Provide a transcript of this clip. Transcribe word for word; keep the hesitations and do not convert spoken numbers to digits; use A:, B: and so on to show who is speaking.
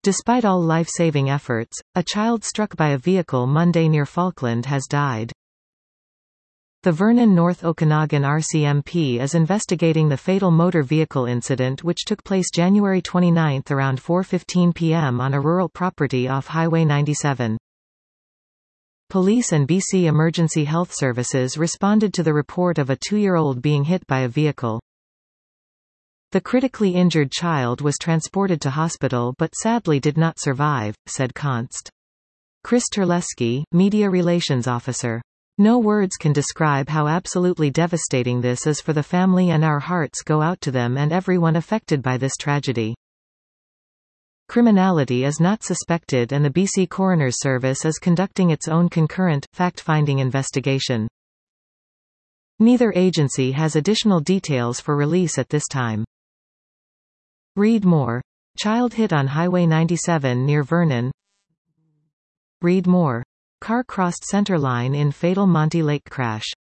A: Despite all life-saving efforts, a child struck by a vehicle Monday near Falkland has died. The Vernon North Okanagan R C M P is investigating the fatal motor vehicle incident which took place January twenty-ninth around four fifteen p m on a rural property off Highway ninety-seven. Police and B C Emergency Health Services responded to the report of a two-year-old being hit by a vehicle. The critically injured child was transported to hospital but sadly did not survive, said Const. Chris Terlesky, Media Relations Officer. No words can describe how absolutely devastating this is for the family, and our hearts go out to them and everyone affected by this tragedy. Criminality is not suspected and the B C Coroner's Service is conducting its own concurrent, fact-finding investigation. Neither agency has additional details for release at this time. Read more. Child hit on Highway ninety-seven near Vernon. Read more. Car crossed center line in fatal Monty Lake crash.